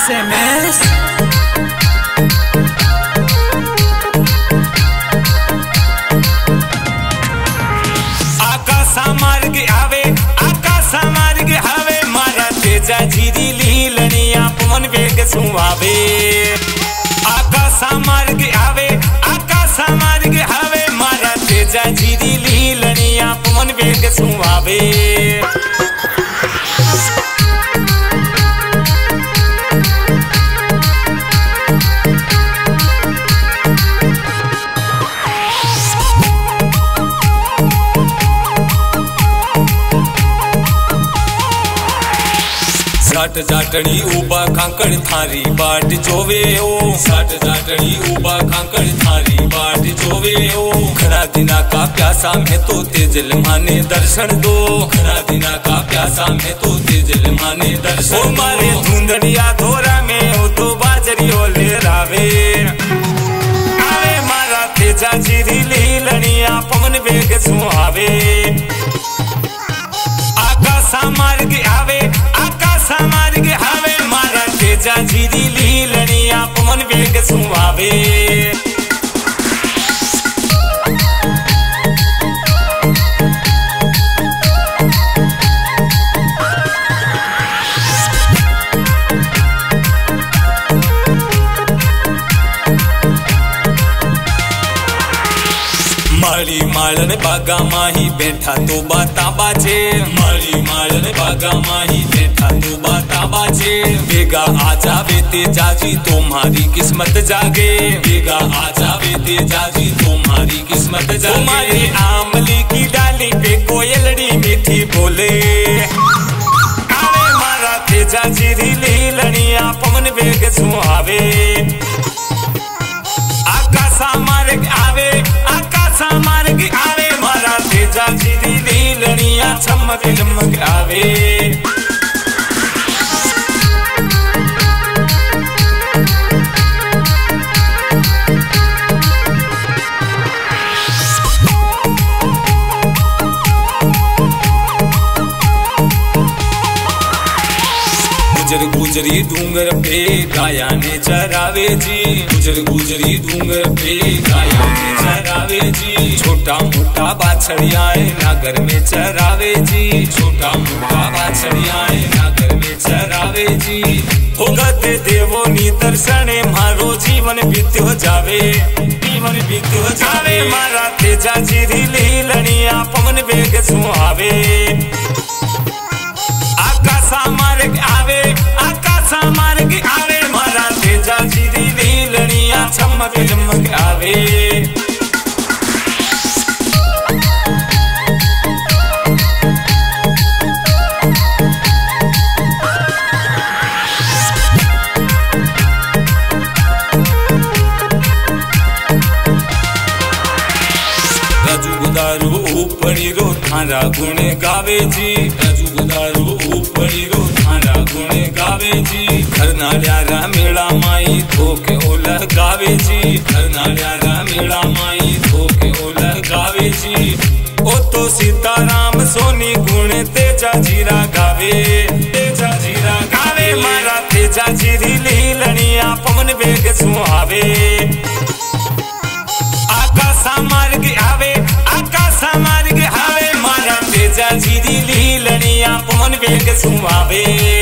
SMS आकाश मारा तेजा जीरी लीलनिया पवन वेग सुहावे आकाश मार्ग आवे मारा तेजा जीरी लीलनिया पवन वेग सुहावे साठ जाटड़ी उबा खांकड़ थारी बाट जोवे ओ साठ जाटड़ी उबा खांकड़ थारी बाट जोवे ओ खरा दिना का प्यासा में तो तेजल माने दर्शन दो खरा दिना का प्यासा में तो तेजल माने दर्शन ओ मारे धुंधड़िया धोरा में ओ तो बाजरी ओले रावे आवे मारा तेजा जीरी लीलनिया पवन वेग सुहावे आकाश मार्ग आवे मारा तेजा जीरी लीलनिया पवन वेग सुहावे माली मालन बागा माही बैठा तो बाता बाजे माली मालन बागा माही बैठा तो बाता बाजे बेगा आ जावे तेजा जी तुम्हारी किस्मत जागे बेगा आ जावे तेजा जी तुम्हारी किस्मत जागे तुम्हारी आमली की डाली पे कोयलड़ी मीठी बोले आवे मारा तेजा जीरी लीलनिया पवन वेग सुहावे आकाश मार्ग आवे मारा तेजा जीरी लीलनिया चमक चमक आवे गुजर गुजरी डूंगर पे गाया ने चरावे जी गुजर गुजरी डूंगर पे गाया ने चरावे जी छोटा मोटा बाछड़ियाए नागर में चरावे जी छोटा मोटा बाछड़ियाए नागर में चरावे जी भोगत देवो नी दर्शने मारो जीवन बीत्यो जावे मारा तेजा जीरी लीलनिया पवन वेग सुहावे आकाश मार्ग आवे मारा तेजा जीरी लीलनिया चमक चमक आवे राजू गुदारू ऊपरी रो थारा गुण गावे जी राजू गुदारू ऊपरी रो थारा गुण गावे जी खरनाळ्यारा मेळा माई धोके ओल गावे जी खरनाळ्यारा मेळा माई धोके ओल गावे जी ओ तो सीताराम सोनी गुण तेजा जीरा गावे मारा तेजा जीरी लीलनिया पवन वेग सुहावे आकाश मार्ग आवे मारा तेजा जीरी लीलनिया पवन वेग सुहावे।